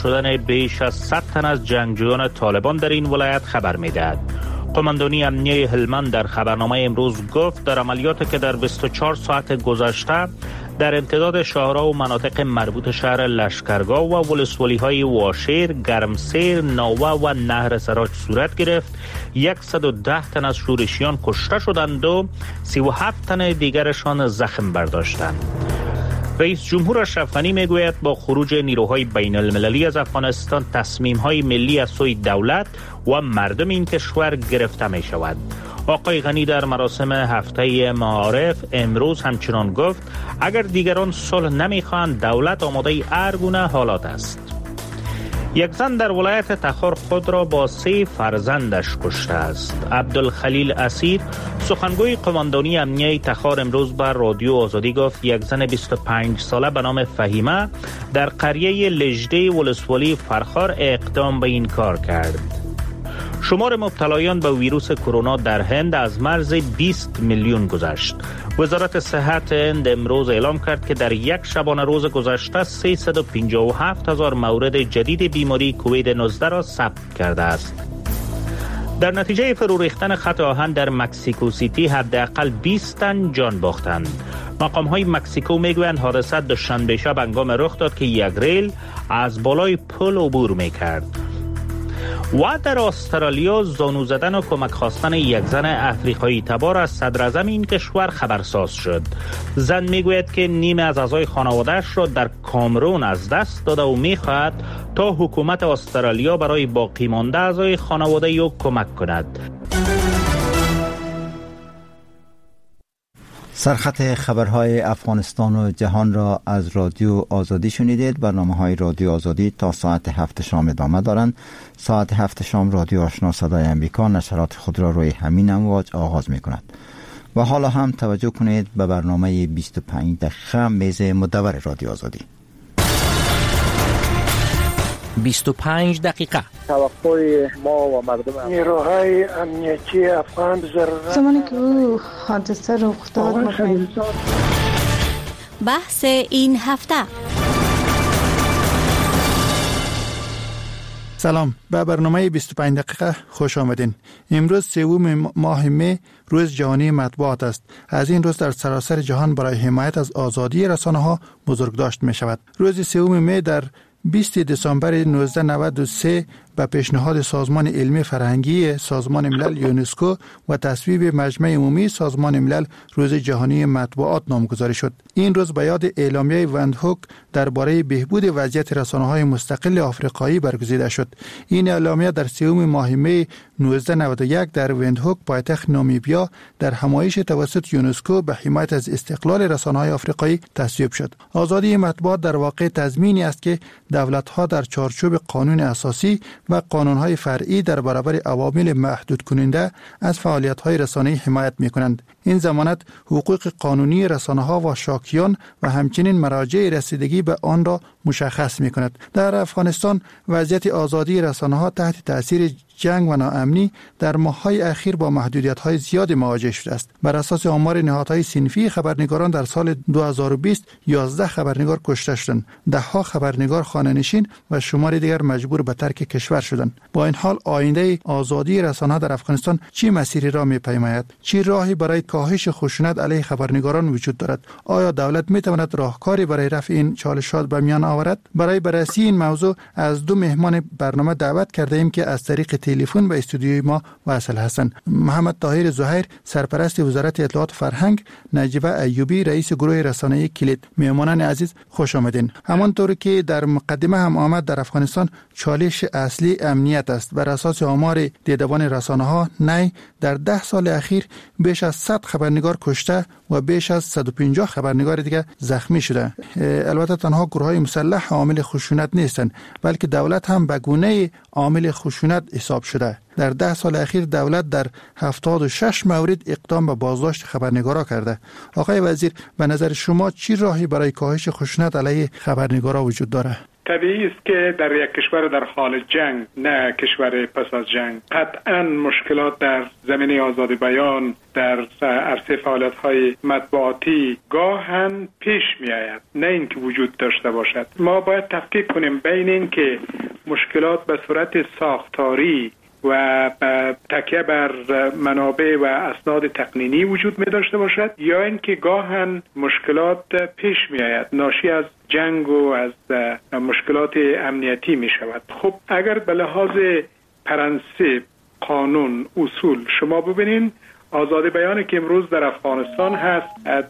شدن بیش از 100 تن از جنگجویان طالبان در این ولایت خبر می‌دهد. قماندانی امنیه هلمند در خبرنامه امروز گفت در عملیاتی که در 24 ساعت گذشته در امتداد شهرها و مناطق مربوط شهر لشکرگاه و ولسوالی‌های واشیر، گرمسیر، ناوه و نهر سراج صورت گرفت. 110 تن از شورشیان کشته شدند و 37 تن دیگرشان زخم برداشتند. رئیس جمهور اشرف غنی میگوید با خروج نیروهای بین المللی از افغانستان تصمیم‌های ملی از سوی دولت و مردم این کشور گرفته می شود. آقای غنی در مراسم هفته معارف امروز همچنان گفت اگر دیگران صلح نمیخواهند دولت آماده هر گونه حالات است. یک زن در ولایت تخار خود را با 3 فرزندش کشته است. عبدالخلیل اسیر سخنگوی قماندانی امنیه تخار امروز بر رادیو آزادی گفت یک زن 25 ساله به نام فهیمه در قریه لجده ولسوالی فرخار اقدام به این کار کرد. شمار مبتلایان به ویروس کرونا در هند از مرز 20 میلیون گذشت. وزارت صحت هند امروز اعلام کرد که در یک شبانه روز گذشته 357,000 مورد جدید بیماری کووید 19 را ثبت کرده است. در نتیجه فرو ریختن خط آهن در مکسیکو سیتی حداقل 20 تن جان باختند. مقام‌های مکسیکو میگویند حادثه دوشنبه شب هنگام رخ داد که یک ریل از بالای پل عبور میکرد. و در استرالیا زانو زدن و کمک خواستن یک زن افریقایی تبار از صدراعظم این کشور خبرساز شد. زن میگوید که نیمه از اعضای خانواده‌اش را در کامرون از دست داده و میخواهد تا حکومت استرالیا برای باقی مانده اعضای خانواده او کمک کند. سرخط خبرهای افغانستان و جهان را از رادیو آزادی شنیدید. برنامه‌های رادیو آزادی تا ساعت 7 شام ادامه دارند. ساعت 7 شام رادیو آشنا صدای امریکا نشرات خود را روی همین امواج آغاز می‌کند. و حالا هم توجه کنید به برنامه 25 دقیقه میز مدور رادیو آزادی. 25 دقیقه توقع ما و مردم نیروهای امنیتی افغان زمانی که او حادثه رخ داد بحث این هفته. سلام، به برنامه 25 دقیقه خوش آمدین. امروز 3 ماه می روز جهانی مطبوعات است. از این روز در سراسر جهان برای حمایت از آزادی رسانه‌ها بزرگداشت می شود. روز 3 می در 20 دسامبر 1993 به پیشنهاد سازمان علمی فرهنگی سازمان ملل یونسکو و تصویب مجمع عمومی سازمان ملل روز جهانی مطبوعات نامگذاری شد. این روز به یاد اعلامیه وندهوک درباره بهبود وضعیت رسانه‌های مستقل آفریقایی برگزیده شد. این اعلامیه در 3 ماه می 1991 در وندهوک پایتخت نامیبیا در همایش توسط یونسکو به حمایت از استقلال رسانه‌های آفریقایی تصویب شد. آزادی مطبوعات در واقع تضمینی است که دولت‌ها در چارچوب قانون اساسی و قانون‌های فرعی در برابر عوامل محدود کننده از فعالیت‌های رسانه‌ای حمایت می‌کنند. این ضمانت حقوق قانونی رسانه‌ها و شاکیان و همچنین مراجع رسیدگی به آن را مشخص می‌کند. در افغانستان وضعیت آزادی رسانه‌ها تحت تأثیر جنگ و ناامنی در ماه‌های اخیر با محدودیت‌های زیاد مواجه شده است. بر اساس آمار نهادهای صنفی خبرنگاران در سال 2020 11 خبرنگار کشته شدند، 10 خبرنگار خانه‌نشین و شمار دیگر مجبور به ترک کشور شدند. با این حال آینده آزادی رسانه‌ها در افغانستان چه مسیری را می‌پیماید؟ چه راهی برای کاهش خشونت علیه خبرنگاران وجود دارد؟ آیا دولت می‌تواند راهکاری برای رفع این چالشات به میان آورد؟ برای بررسی این موضوع از 2 مهمان برنامه دعوت کرده ایم که از طریق تلفن به استودیوی ما وصل هستند. محمد طاهر زهیر سرپرست وزارت اطلاعات فرهنگ، نجیبه ایوبی رئیس گروه رسانه‌ای کلید. مهمانان عزیز خوش آمدین. همانطور که در مقدمه هم آمد در افغانستان چالش اصلی امنیت است. بر اساس آمار دیدبان رسانه‌ها نی در 10 سال اخیر بیش از 100 خبرنگار کشته و بیش از 150 خبرنگار دیگر زخمی شده. البته تنها گروه‌های مسلح عامل خشونت نیستند، بلکه دولت هم به گونه عامل خشونت حساب شده. در 10 سال اخیر دولت در 76 مورد اقدام به بازداشت خبرنگارا کرده. آقای وزیر، به نظر شما چی راهی برای کاهش خشونت علیه خبرنگارا وجود داره؟ طبیعی است که در یک کشور در حال جنگ، نه کشور پس از جنگ، قطعا مشکلات در زمینه آزادی بیان در عرصه فعالیت‌های مطبوعاتی گاهن پیش می‌آید، نه اینکه وجود داشته باشد. ما باید تفکیک کنیم بین اینکه مشکلات به صورت ساختاری و تکیه بر منابع و اسناد تقنینی وجود می داشته باشد، یا اینکه گاهن مشکلات پیش می آید ناشی از جنگ و از مشکلات امنیتی می شود. خب اگر به لحاظ پرنسیپ، قانون، اصول شما ببینین، آزادی بیانی که امروز در افغانستان هست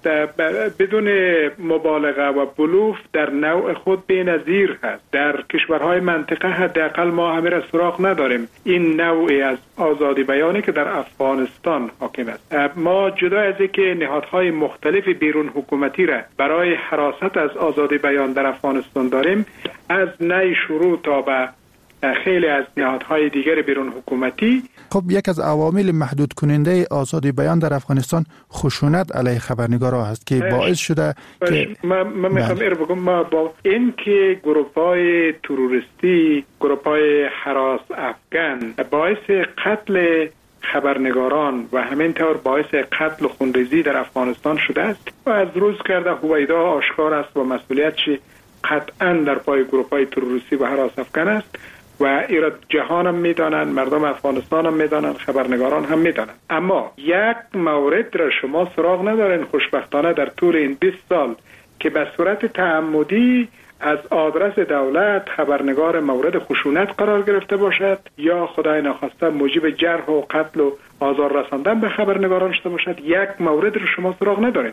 بدون مبالغه و بلوف در نوع خود بی‌نظیر هست. در کشورهای منطقه حداقل ما همه را سراغ نداریم این نوعی از آزادی بیانی که در افغانستان حاکم است. ما جدا از اینکه نهادهای مختلف بیرون حکومتی را برای حراست از آزادی بیان در افغانستان داریم، از نی شروع تا به خیلی از نهادهای دیگر بیرون حکومتی. خب یک از عوامل محدود کننده آزادی بیان در افغانستان خشونت علیه خبرنگارا هست که باعث شده که من میخوام بگم، ما با این که گروه‌های تروریستی، گروه‌های هراس افغان باعث قتل خبرنگاران و همینطور باعث قتل و خونریزی در افغانستان شده است و از روز کرده هویدا آشکار است و مسئولیتش قطعا در پای گروه‌های تروریستی و هراس افغان است و ایراد جهان هم میدانند، مردم افغانستان هم میدانند، خبرنگاران هم میدانند. اما یک مورد را شما سراغ ندارین خوشبختانه در طول این 20 سال که به صورت تعمدی از آدرس دولت خبرنگار مورد خشونت قرار گرفته باشد یا خدای نخواسته موجب جرح و قتل و آزار رساندن به خبرنگاران شده باشد. یک مورد را شما سراغ ندارین.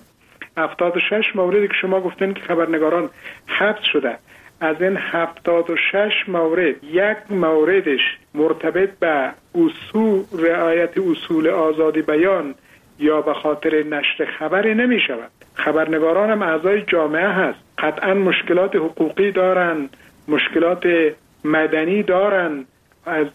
76 موردی که شما گفتین که خبرنگاران حبس شده، از این 76 مورد یک موردش مرتبط به رعایت اصول آزادی بیان یا به خاطر نشر خبری نمی شود. خبرنگاران هم اعضای جامعه هست، قطعا مشکلات حقوقی دارن، مشکلات مدنی دارن. از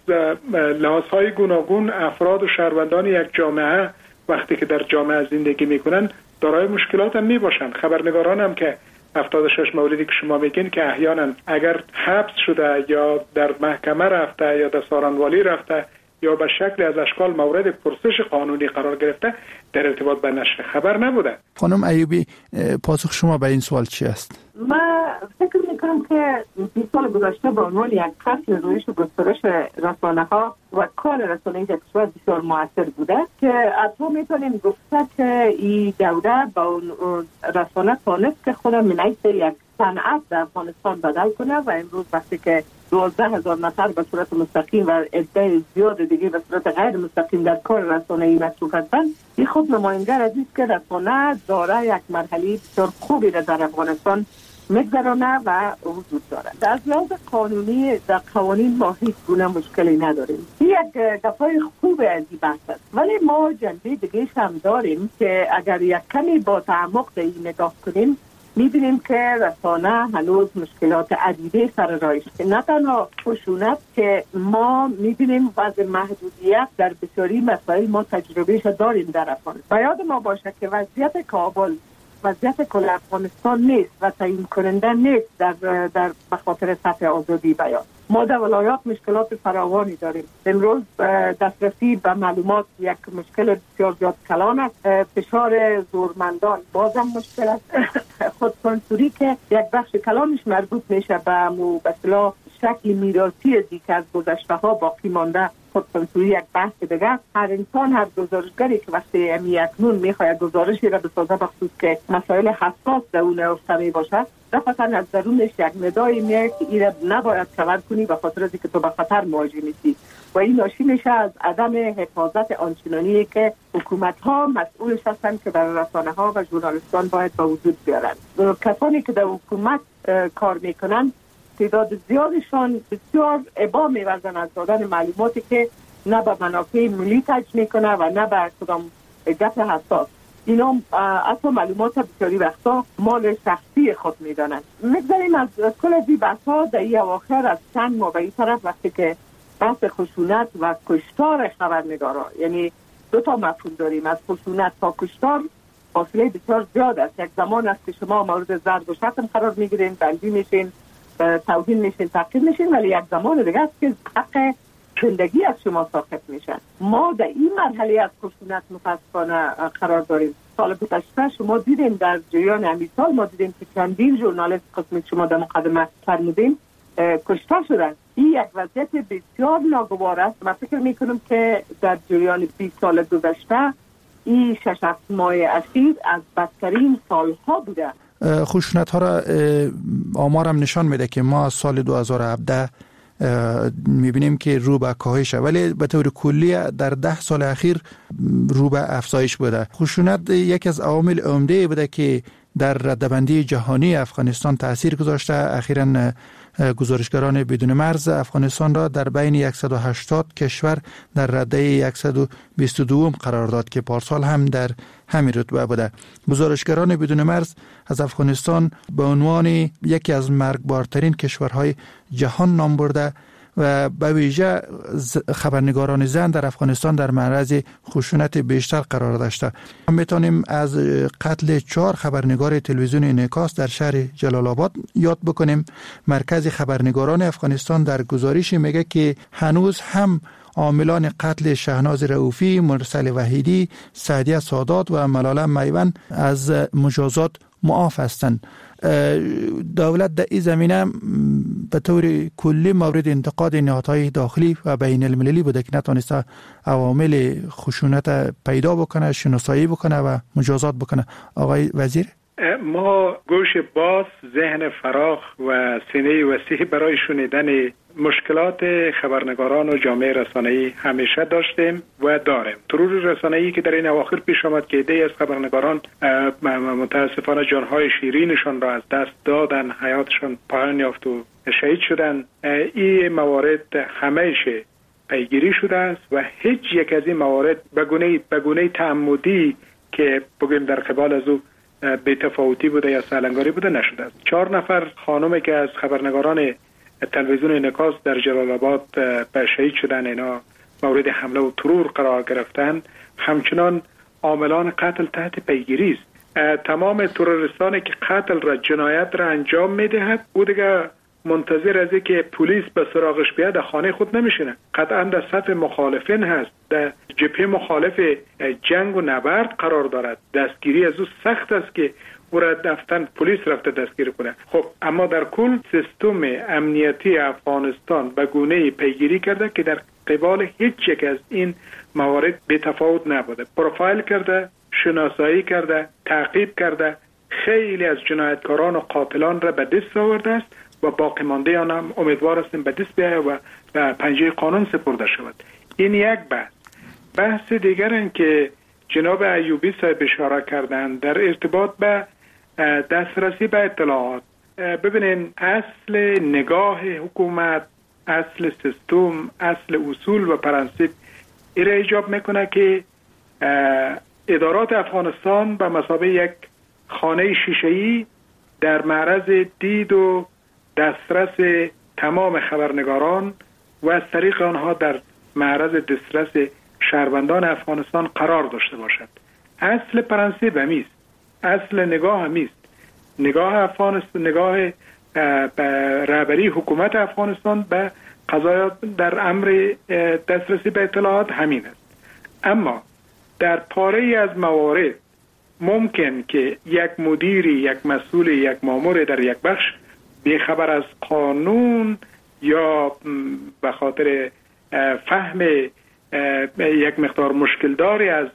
لحاظهای گوناگون افراد و شهروندان یک جامعه وقتی که در جامعه زندگی میکنن دارای مشکلات هم می باشن. خبرنگاران هم که 76 موردی که شما میگین که احیانا اگر حبس شده یا در محکمه رفته یا در سارنوالی رفته یا به شکل از اشکال مورد پرسش قانونی قرار گرفته، در ارتباط به نشر خبر نبوده. خانم ایوبی، پاسخ شما به این سوال چی است؟ من فکر میکنم که 20 سال گذشته به عنوان یک قتل رویش و گسترش رسانه‌ها و کار رسانه‌ای در کشور بسیار موثر بوده که حتی میتونیم گفت که این دوره با رسانه توانست که خود من حیث یک صنعت در افغانستان بدل کنه و امروز وقتی که 12,000 نفر به صورت مستقیم و عده زیاد دیگه به صورت غیر مستقیم در کار رسانه‌ای مشغول هستند، این خود نمایانگر از است که رسانه داره یک مرحله بسیار خوبی را در افغانستان میگذرانه و وجود داره. در لحاظ قانونی در قوانین ما هیچ گونه مشکلی نداریم. این یک دفعه خوب از این بحث است، ولی ما جنبه دیگه هم داریم که اگر یک کمی با تعمق به این نگاه کنیم می‌بینیم که رسانه هنوز مشکلات عدیده سر راهش، نه تنها خشونت که ما می‌بینیم وضع محدودیت در بسیاری مسائل ما تجربهش داریم در افغانستان. و یاد ما باشه که وضعیت کابل وضعیت کل افغانستان نیست و تعیین کننده نیست در بخاطر سطح آزادی بیان. ما در ولایات مشکلات فراوانی داریم. امروز دسترسی به معلومات یک مشکل بسیار زیاد کلان است. فشار زورمندان بازم مشکل است. خودسانسوری که یک بخش کلانش مربوط میشه به اصطلاح شکل میراثی ازی که از گذشته ها باقی مانده. خودسانسوری یک بحث دیگه است. هر انسان، هر گزارشگری که وقتی اکنون میخواید گزارشی را بسازه بخصوص که مسائل حساس در اون نوشته باشد، دفعتا از درونش یک ندایی میاد که این را نباید کور کنی به خاطر از اینکه تو به خطر مواجه میشی و این ناشی میشه از عدم حفاظت آنچنانی که حکومت ها مسئولش هستند که برای رسانه ها و ژورنالیستان باید به وجود بیارن. کسانی که در حکومت کار میکنن تعداد زیادشان بسیار ابا می‌ورزن از دادن معلوماتی که نه به منافع ملی تاج میکنه و نه به کدام گپ حساس. اینا اصلا معلومات بسیاری وقتا مال شخصی خود میدانند. میگذاریم از کل از این بحث‌ها در این اواخر از چند ماه به این طرف وقتی که بحث خشونت و کشتار خبرنگارا، یعنی دو تا مفهوم داریم، از خشونت تا کشتار فاصله بسیار زیاد است. یک زمان است که شما مورد ضرب و شتم قرار میگیرین، بندی میشین توهین میشین، تعقیب میشین، ولی یک زمان دیگه است که حق زندگی از شما ساقط میشن. ما در این مرحله از خشونت متاسفانه قرار داریم. سال گذشته شما دیدیم در جریان همین سال ما دیدیم که چندین ژورنالیست قسمی شما در مقدمه فرمودیم کشته شدن. این یک وضعیت بسیار ناگوار است. من فکر میکنم که در جریان 20 سال گذشته این 6 ماه اخیر از بدترین سالها بوده. خشونت ها را آمارم نشان میده که ما از سال 2017 میبینیم که رو به کاهشه، ولی به طور کلی در 10 سال اخیر رو به افزایش بوده. خشونت یکی از عوامل عمده بوده که در ردبندی جهانی افغانستان تأثیر گذاشته. اخیراً گزارشگران بدون مرز افغانستان را در بین 180 کشور در رده 122 قرار داد که پارسال هم در همین رتبه بوده. گزارشگران بدون مرز از افغانستان به عنوان یکی از مرگبارترین کشورهای جهان نام برده و به ویژه خبرنگاران زن در افغانستان در معرض خشونت بیشتر قرار داشته. ما میتونیم از قتل 4 خبرنگار تلویزیون انعکاس در شهر جلال آباد یاد بکنیم. مرکز خبرنگاران افغانستان در گزارش میگه که هنوز هم عاملان قتل شهناز رؤوفی، مرسل وحیدی، سعدیه سادات و ملاله میوند از مجازات معاف هستند. دولت در این زمینه به طور کلی مورد انتقاد نهادهای داخلی و بین المللی بوده که نتونسته عوامل خشونت پیدا بکنه، شناسایی بکنه و مجازات بکنه. آقای وزیر، ما گوش باز، ذهن فراخ و سینه وسیع برای شنیدن مشکلات خبرنگاران و جامعه رسانه‌ای همیشه داشتیم و داریم. ترور رسانه‌ای که در این اواخر پیش آمد که عده‌ای از خبرنگاران متاسفانه جانهای شیرینشان را از دست دادن، حیاتشان پایان یافت و شهید شدن. این موارد همیشه پیگیری شده است و هیچ یک از این موارد به گونه تعمدی که بگیم در قبال از او بی تفاوتی بوده یا سالنگاری بوده نشده است. 4 نفر خانمی که از خبرنگاران تلویزیون انعکاس در جلال آباد به شهید شدن، اینا مورد حمله و ترور قرار گرفتن، همچنان عاملان قتل تحت پیگیری است. تمام تروریستانی که قتل را، جنایت را انجام میدهد، او دیگه منتظر از که پلیس به سراغش بیاد در خانه خود نمیشینه. قطعا در صف مخالفین هست، در جبهه مخالف جنگ و نبرد قرار دارد. دستگیری از او سخت است که او را دفتن پلیس رفته دستگیری کنه. خب اما در کل سیستم امنیتی افغانستان به گونه‌ای پیگیری کرده که در قبال هیچ یک از این موارد به تفاوت نبوده. پروفایل کرده، شناسایی کرده، تعقیب کرده، خیلی از جنایتکاران و قاتلان را به دست آورده است و باقی مانده آن هم امیدوار هستیم به دست بیاید و به پنجه قانون سپرده شود. این یک بحث دیگر این که جناب ایوبی صاحب اشاره کردند در ارتباط به دسترسی به اطلاعات. ببینین، اصل نگاه حکومت، اصل سیستم، اصل اصول و پرنسیپ این ایجاب میکنه که ادارات افغانستان به مثابه یک خانه شیشه‌ای در معرض دید و دسترس تمام خبرنگاران و از طریق آنها در معرض دسترس شهروندان افغانستان قرار داشته باشد. اصل پرنسیپ همیست، اصل نگاه همیست. نگاه افغانستان، نگاه رهبری حکومت افغانستان به قضایا در امر دسترسی به اطلاعات همین است. اما در پاره از موارد ممکن که یک مدیری، یک مسئول، یک مامور در یک بخش بیخبر از قانون یا به خاطر فهم یک مقدار مشکل داری از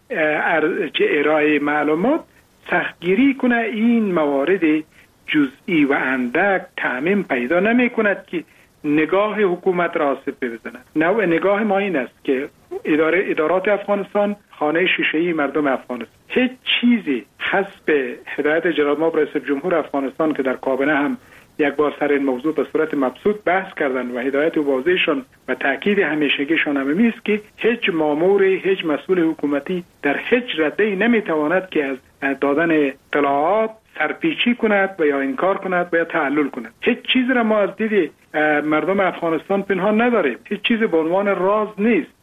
ارائه معلومات سختگیری کنه. این موارد جزئی و اندک تعمیم پیدا نمی کند که نگاه حکومت را آسیب بزند. نگاه ما این است که ادارات افغانستان خانه شیشه‌ای مردم افغانستان، هیچ چیزی حسب هدایت جناب ما رئیس جمهور افغانستان که در کابینه هم یک بار سر این موضوع به صورت مبسوط بحث کردن و هدایت واضحشان و تاکید همیشگیشان هم است که هیچ مامور، هیچ مسئول حکومتی در هیچ رده‌ای نمیتواند که از دادن اطلاعات سرپیچی کند و یا انکار کند و یا تعلل کند. هیچ چیز را ما از دید مردم افغانستان پنهان نداریم. هیچ چیز به عنوان راز نیست.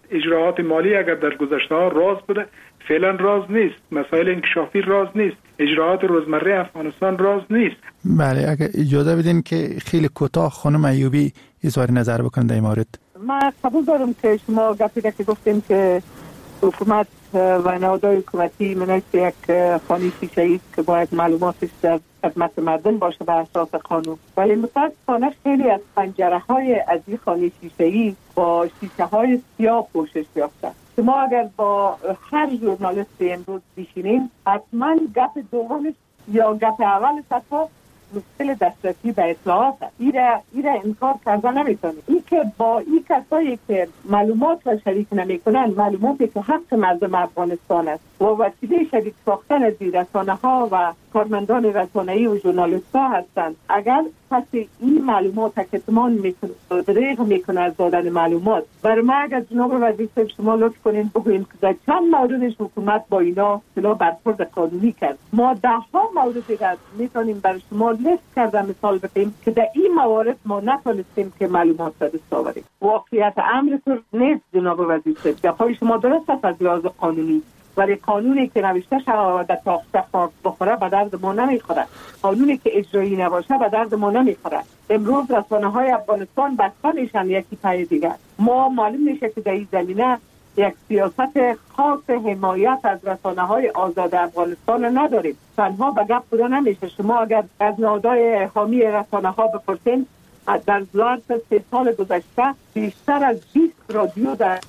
اجراعات مالی اگر در گذشته ها راز بوده، فعلا راز نیست. مسائل انکشافی راز نیست. اجراعات روزمره افغانستان راز نیست. بله، اگر اجازه بدین که خیلی کوتاه خانم ایوبی اظهار نظر بکنن در این مورد. من قبول دارم که شما گپی که گفتیم که حکومت و نهادهای حکومتی منش یک خانه شیشه‌ای است که باید معلوماتش در خدمت مردم باشه به اساس قانون، ولی متاسفانه خیلی از پنجره‌های از این خانه شیشه‌ای با شیشه‌های سیاه پوشش یافته. شما اگر با هر ژورنالیست امروز بشینیم، حتما گپ دومش یا گپ اولش حتی مشکل دسترسی به اطلاعات است. ایره انکار کردن نمیتونه. این که با این کسایی که معلومات را شریک نمیکنن، معلوماتی که حق مردم افغانستان است و وسیله شریک ساختن از رسانه‌ها و کارمندان رسانه‌ای و ژورنالیست‌ها هستند، اگر کسی این معلومات کتمان میکنه، دریغ میکنه از دادن معلومات، برای ما اگر جناب وزیر شما لطف کنین بگوین که در چند موردش حکومت با اینا اصطلاح برخورد قانونی کرد. ما ده‌ها مورد دیگر میتونیم برای شما لیست کردن مثال بگیم که در این موارد ما نتونستیم که معلومات را دست آوریم. واقعیت امر طور نیست جناب وزیر صاحب. شما درست است از لحاظ قانونی، ولی قانونی که نوشته شده در تاخته بخوره به درد ما نمیخوره. قانونی که اجرایی نباشه به درد ما نمیخوره. امروز رسانه‌های افغانستان بسته میشن یکی پای دیگر. ما معلوم میشه که در این زمینه یک سیاست خاص حمایت از رسانه‌های آزاد افغانستان نداریم. تنها به گپ بوده نمیشه. شما اگر از نهادهای حامی رسانه‌ها بپرسین، در ظرف 3 سال گذشته بیشتر از 20 رادیو در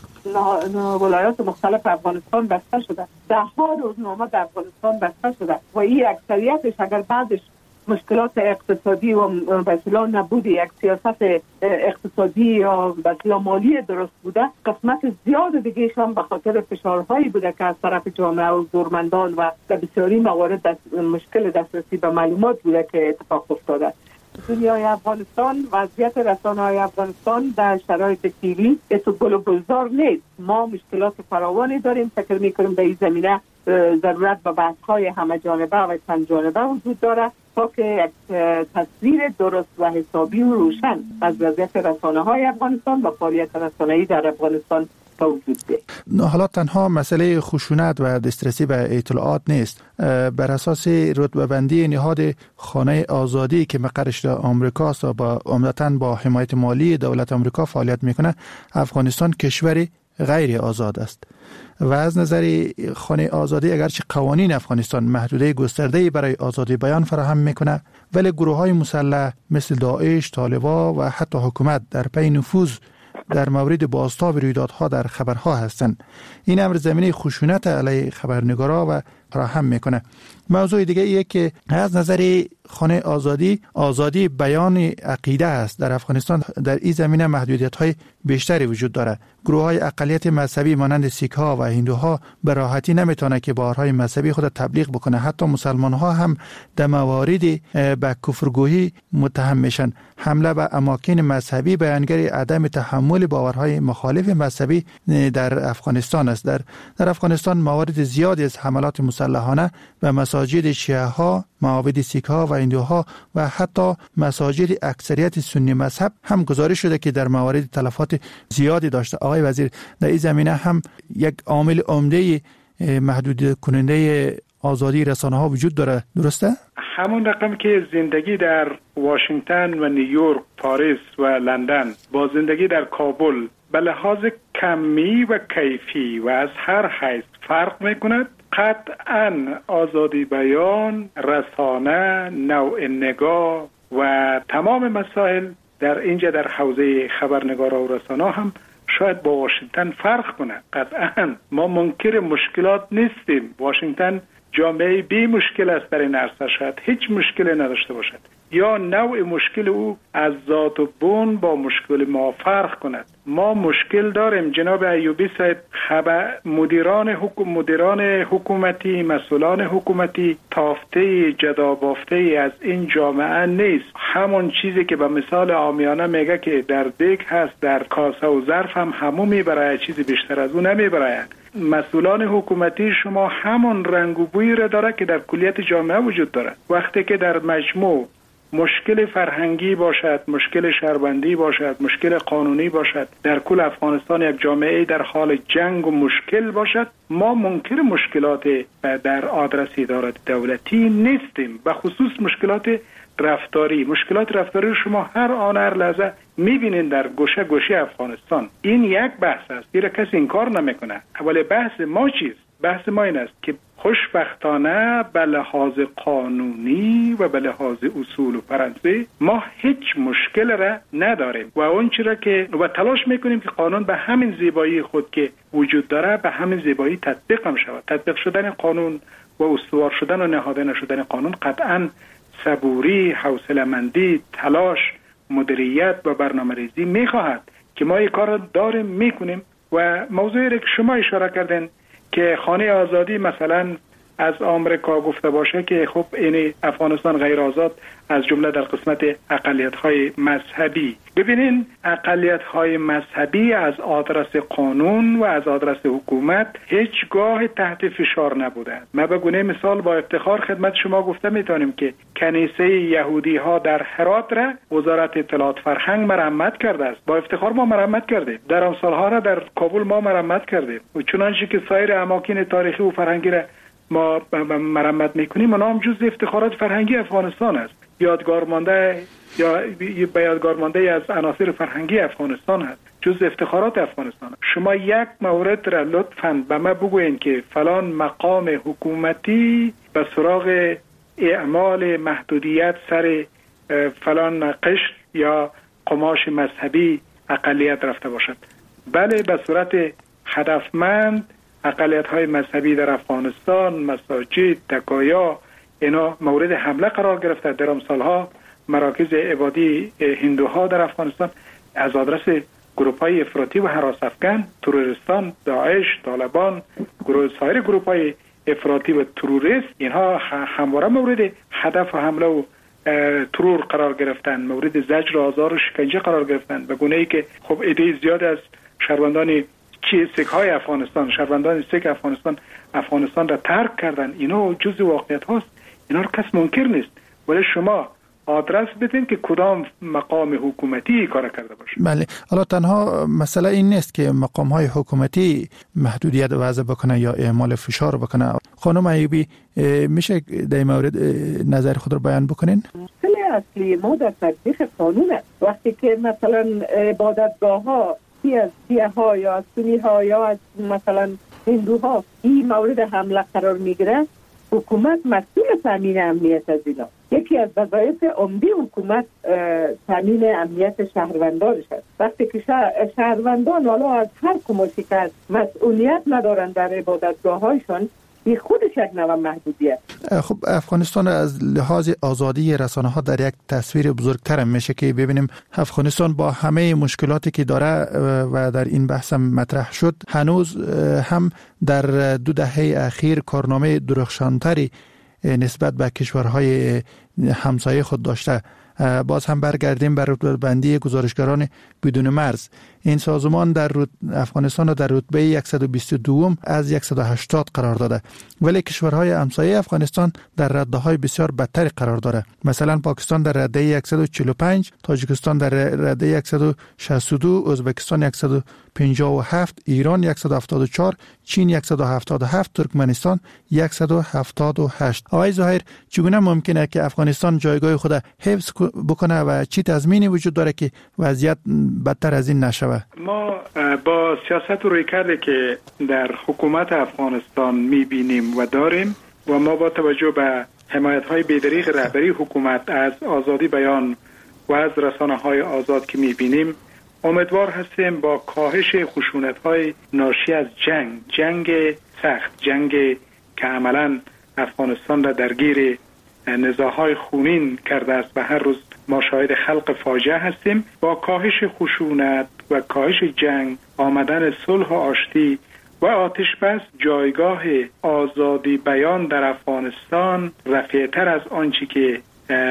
ولایات مختلف افغانستان بسته شده. 10 روزنامه در افغانستان بسته شده و این اکثریتش اگر بعدش مشکلات اقتصادی و مثلا نبود یک سیاست اقتصادی یا مثلا مالی درست بوده، قسمت زیاد دیگهشان به خاطر فشارهایی بوده که از طرف جامعه و زورمندان و در بسیاری موارد مشکل دسترسی به معلومات بوده که اتفاق افتاده. دنیای افغانستان، وضعیت رسانه‌های افغانستان در شرایط فعلی تو گل و گلزار نیست. ما مشکلات فراوانی داریم. فکر می‌کنیم در این زمینه ضرورت به بحث‌های همه جانبه و چند جانبه وجود داره تا که یک تصویر درست و حسابی و روشن از وضعیت رسانه‌های افغانستان و فعالیت رسانه‌ای در افغانستان وجود ده. حالا تنها مسئله خشونت و دسترسی به اطلاعات نیست. بر اساس رتبه‌بندی نهاد خانه آزادی که مقرش در آمریکاست و عمدتاً با حمایت مالی دولت آمریکا فعالیت میکنه، افغانستان کشور غیر آزاد است و از نظر خانه آزادی اگرچه قوانین افغانستان محدوده گسترده‌ای برای آزادی بیان فراهم میکنه، ولی گروه‌های مسلح مثل داعش، طالبان و حتی حکومت در پی نفوذ در مورد بازتاب رویدادها در خبرها هستند. این امر زمینه خشونت علیه خبرنگارا و فراهم میکنه. موضوع دیگه ایه که از نظر خانه آزادی بیان عقیده است. در افغانستان در این زمینه محدودیت‌های بیشتری وجود داره. گروه‌های اقلیت مذهبی مانند سیک‌ها و هندوها به راحتی نمیتونه که باورهای مذهبی خود تبلیغ بکنه. حتی مسلمان‌ها هم در مواردی به کفرگویی متهم میشن. حمله به اماکن مذهبی بیانگر عدم تحمل باورهای مخالف مذهبی در افغانستان است. در افغانستان موارد زیادی از حملات مسلحانه به مساجد شیعه‌ها، معابد سیک‌ها و هندوها و حتی مساجد اکثریت سنی مذهب هم گزارش شده که در موارد تلفات زیادی داشته. آقای وزیر، در این زمینه هم یک عامل عمده محدود کننده آزادی رسانه ها وجود داره، درسته؟ همون رقم که زندگی در واشنگتن و نیویورک، پاریس و لندن با زندگی در کابل به لحاظ کمی و کیفی و از هر حیث فرق میکند، قطعاً آزادی بیان، رسانه، نوع نگاه و تمام مسائل در اینجا در حوزه خبرنگارا و رسانه هم شاید با واشنگتن فرق کنه. قطعاً ما منکر مشکلات نیستیم. واشنگتن جامعه بی مشکل است در این عرصه، شاید هیچ مشکلی نداشته باشد یا نوع مشکل او از ذات و بون با مشکل ما فرق کند. ما مشکل داریم. جناب ایوبی صاحب، مدیران حکومتی، مسئولان حکومتی تافته جدا بافته از این جامعه نیست. همون چیزی که به مثال عامیانه میگه که در دیگ هست در کاسه و ظرف هم همو میبره، چیزی بیشتر از اون نمیبره. مسئولان حکومتی شما همون رنگ و بویی را داره که در کلیت جامعه وجود داره. وقتی که در مجموع مشکل فرهنگی باشد، مشکل شهروندی باشد، مشکل قانونی باشد، در کل افغانستان یک جامعه در حال جنگ و مشکل باشد، ما منکر مشکلات در آدرس ادارات دولتی نیستیم. به خصوص مشکلات رفتاری. مشکلات رفتاری شما هر آن هر لحظه میبینین در گوشه گوشه افغانستان. این یک بحث است، دیگه کسی انکار نمیکنه. ولی بحث ما چیست؟ بحث ما این است که خوشبختانه به لحاظ قانونی و به لحاظ اصول و فرانسه ما هیچ مشکل را نداریم و اون چیزا که و تلاش میکنیم که قانون به همین زیبایی خود که وجود داره به همین زیبایی تطبیق هم شود. تطبیق شدن قانون و استوار شدن و نهاده نشدن قانون قطعاً صبوری، حوصله‌مندی، تلاش، مدیریت و برنامه‌ریزی می‌خواهد که ما این کار داریم میکنیم. و موضوعی که شما اشاره کردین که خانه آزادی مثلا از آمریکا گفته باشه که خب این افغانستان غیر آزاد از جمله در قسمت اقلیت‌های مذهبی. ببینین اقلیت‌های مذهبی از آدرس قانون و از آدرس حکومت هیچگاه تحت فشار نبوده. ما به گونه مثال با افتخار خدمت شما گفته میتونیم که کنیسه یهودی ها در هرات را وزارت اطلاعات فرهنگ مرمت کرده است. با افتخار ما مرمت کردیم. در امسالها را در کابل ما مرمت کردیم. و چنانچه که سایر اماکن تاریخی و فرهنگی را ما مرمت میکنیم، اونها هم جزء افتخارات فرهنگی افغانستان است. یادگار مانده یا به یادگار مانده از عناصر فرهنگی افغانستان است، جزء افتخارات افغانستان است. شما یک مورد را لطفاً به من بگوین که فلان مقام حکومتی به سراغ اعمال محدودیت سر فلان قشر یا قماش مذهبی اقلیت رفته باشد. بله، به صورت هدفمند اقلیت‌های مذهبی در افغانستان، مساجد، تکایا، اینا مورد حمله قرار گرفته. در امسالها مراکز عبادی هندوها در افغانستان از آدرس گروه‌های افراطی و هراس افکن، تروریستان، داعش، طالبان، سایر گروه‌های افراطی و تروریست، اینها همواره مورد هدف و حمله و ترور قرار گرفتن، مورد زجر و آزار و شکنجه قرار گرفتن، به گونه‌ای که خب عده زیاد از شهروندان سیک‌های افغانستان، شهروندان سیک افغانستان را ترک کردن. اینا جزء واقعیت هاست، اینا رو کس منکر نیست. ولی شما آدرس بدین که کدام مقام حکومتی کار کرده باشه. بله، حالا تنها مسئله این نیست که مقام‌های حکومتی محدودیت وضع بکنه یا اعمال فشار بکنه. خانم ایوبی، میشه در این مورد نظر خود رو بیان بکنین؟ مشکل اصلی ما در تطبیق قانونه. وقتی که مثلا عبادتگاه‌ها از شیعه‌ها یا از سنی‌ها یا از مثلا هندوها این مورد حمله قرار میگیره، حکومت مسئول تامین امنیت از اینا. یکی از وظایف عمده حکومت تامین امنیت شهروندانش است. وقتی که شهروندان حالا از هر کموشی که مسئولیت ندارن در عبادتگاه‌هایشان، این خودش یک نوع محدودیت. خب افغانستان از لحاظ آزادی رسانه‌ها در یک تصویر بزرگتر میشه که ببینیم افغانستان با همه مشکلاتی که داره و در این بحث هم مطرح شد، هنوز هم در 2 دهه اخیر کارنامه درخشانتری نسبت به کشورهای همسایه خود داشته. باز هم برگردیم بر رتبه‌بندی گزارشگران بدون مرز. این سازمان در افغانستان را در رتبه 122 از 180 قرار داده، ولی کشورهای همسایه افغانستان در رده‌های بسیار بدتری قرار داره. مثلا پاکستان در رده 145، تاجیکستان در رده 162، ازبکستان 157، ایران 174، چین 177، ترکمنستان 178. آقای ظاهر، چگونه ممکنه که افغانستان جایگاه خود حفظ بکنه و چی تضمینی وجود داره که وضعیت بدتر از این نشود؟ ما با سیاست روی کرده که در حکومت افغانستان میبینیم و داریم و ما با توجه به حمایت‌های بی‌دریغ رهبری حکومت از آزادی بیان و از رسانه‌های آزاد که میبینیم، امیدوار هستیم با کاهش خشونت‌های ناشی از جنگ سخت، جنگ که عملاً افغانستان را درگیر نزاع‌های خونین کرده است و هر روز ما شاهد خلق فاجعه هستیم. با کاهش خشونت و کاهش جنگ، آمدن صلح و آشتی و آتش بس، جایگاه آزادی بیان در افغانستان رفیع‌تر از آنچه که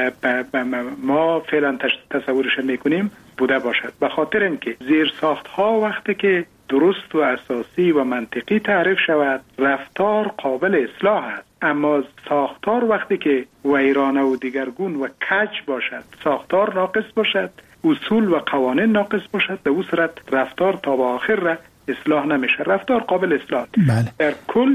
ما فعلا تصورش میکنیم بوده باشد. به خاطر اینکه زیرساخت‌ها وقتی که درست و اساسی و منطقی تعریف شود، رفتار قابل اصلاح است. اما ساختار وقتی که ویرانه و دیگرگون و کج باشد، ساختار ناقص باشد، اصول و قوانین ناقص باشد، به اون صورت رفتار تا به آخر را اصلاح نمیشه. رفتار قابل اصلاح. در کل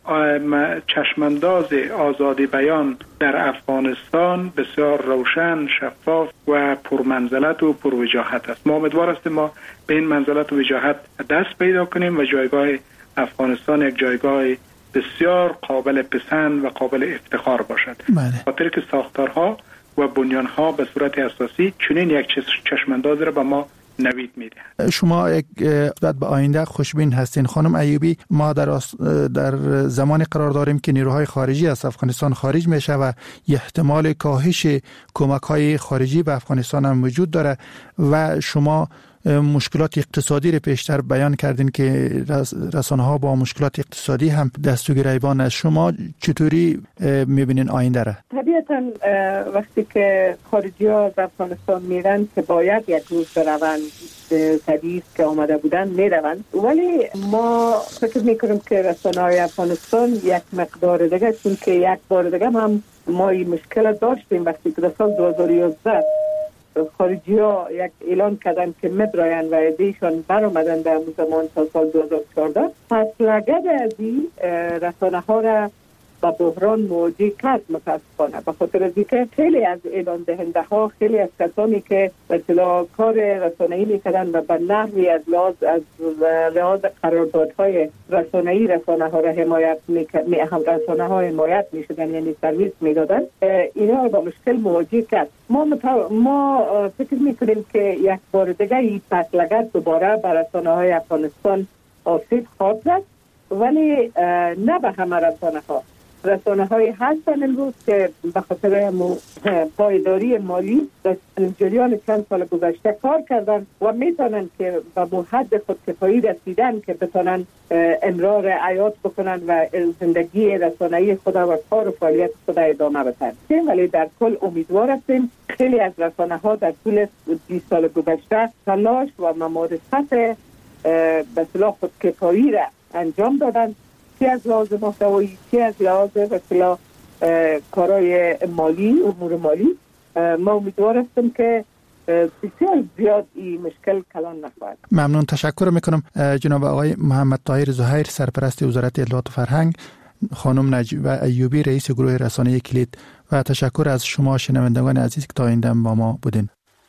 چشمانداز آزادی بیان در افغانستان بسیار روشن، شفاف و پرمنزلت و پروجاهت است. ما امیدوار هستیم ما به این منزلت و وجاهت دست پیدا کنیم و جایگاه افغانستان یک جایگاه بسیار قابل پسند و قابل افتخار باشد. خاطر که ساختارها و بنیانها به صورت اساسی چنین یک چشمانداز را به ما نوید میده. شما یک به آینده خوشبین هستین خانم ایوبی. ما در زمانی قرار داریم که نیروهای خارجی از افغانستان خارج میشه و احتمال کاهش کمک‌های خارجی به افغانستان هم وجود داره و شما مشکلات اقتصادی رو پیشتر بیان کردین که رسانه‌ها با مشکلات اقتصادی هم دست و گریبان است. شما چطوری میبینین آینده را؟ طبیعتاً وقتی که خارجی‌ها از افغانستان میرن که باید یک روز بروند، طبیعی است که آمده بودن میروند، ولی ما فکر میکنیم که رسانه‌های افغانستان یک مقدار دیگه، چون که یک بار دیگه هم ما این مشکل داشتیم وقتی که در سال 2011 خارجی ها یک اعلان کردن که مبراین و ایدیشان بر آمدن در زمان تا سال 2014. پس لگد از این رسانه ها را با بحران مواجه کرد متاسفانه، به خاطر از اینکه خیلی از اعلان دهنده ها، خیلی از کسانی که اطلاع کار رسانه‌ای میکردن و به نحوی از لحاظ قراردادهای رسانه‌ای رسانه ها را حمایت رسانه ها حمایت میشدن، یعنی سرویس میدادن، اینا را با مشکل مواجه کرد. ما فکر میکنیم که یک بار دیگه این پسلگرد دوباره بر رسانه های افغانستان آسیب خواهد زد، ولی نه به همه رسانه های هستن امروز که به خاطر پایداری مالی در جریان چند سال گذشته کار کردن و میتونن که به حد خودکفایی رسیدن که بتونن امرار حیات بکنن و زندگی رسانه‌ای خود و کار و فعالیت خود ادامه بدن. ولی در کل امیدوار هستیم خیلی از رسانه ها در طول 20 سال گذشته تلاش و ممارست به اصطلاح خودکفایی را انجام دادن، چه از لحاظ محتوایی، چه از لحاظ مثلا کارهای مالی، امور مالی. ما امیدوار هستیم که بسیار زیاد این مشکل کلان نخواهد. ممنون، تشکر میکنم جناب آقای محمد طاهر زهیر، سرپرست وزارت اطلاعات و فرهنگ، خانم نجیبه ایوبی، رئیس گروه رسانه کلید، و تشکر از شما شنوندگان عزیز که تا این دم با ما بودین.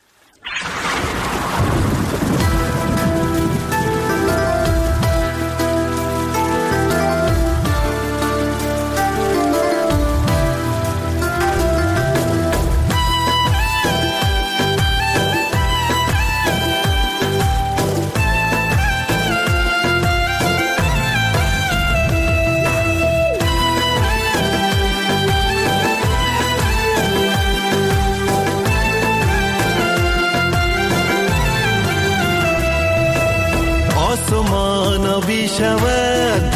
شود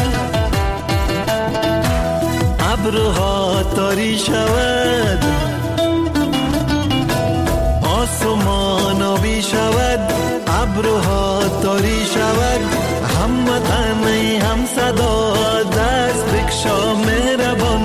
ابرها تاری شود، آسمان آبی شود، ابرها تاری شود، هم وطنی هم صدا دست بکشا مهربان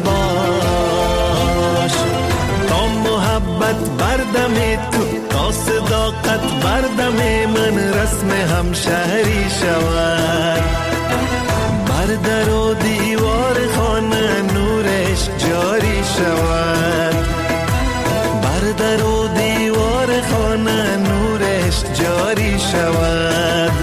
باش، تا محبت بردم تو، تا صداقت بردم من رسم همشهری شود، بر در و دیوار خانه نورش جاری شود، بر در و دیوار خانه نورش جاری شود.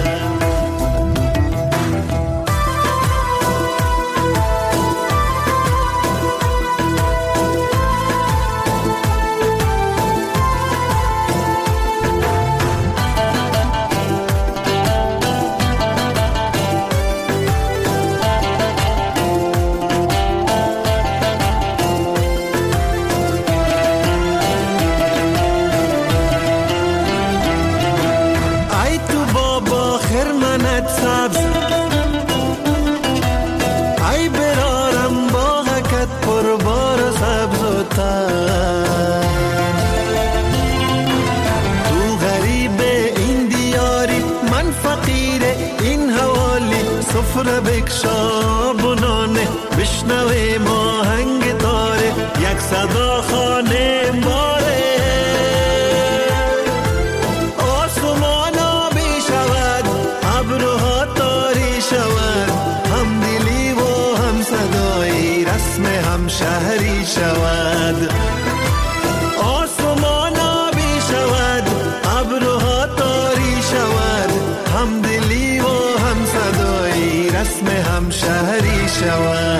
سفره بکشا بنانه، بشنوه ماهنگ تاره، یک صدا خانه باره. آسمان آبی شود، ابرها تاری شود، هم دلی و هم صدایی، رسم هم شهری شود. آسمان آبی شود، ابرها تاری شود، هم دلی و هم صدایی، رسم هم شهری شود.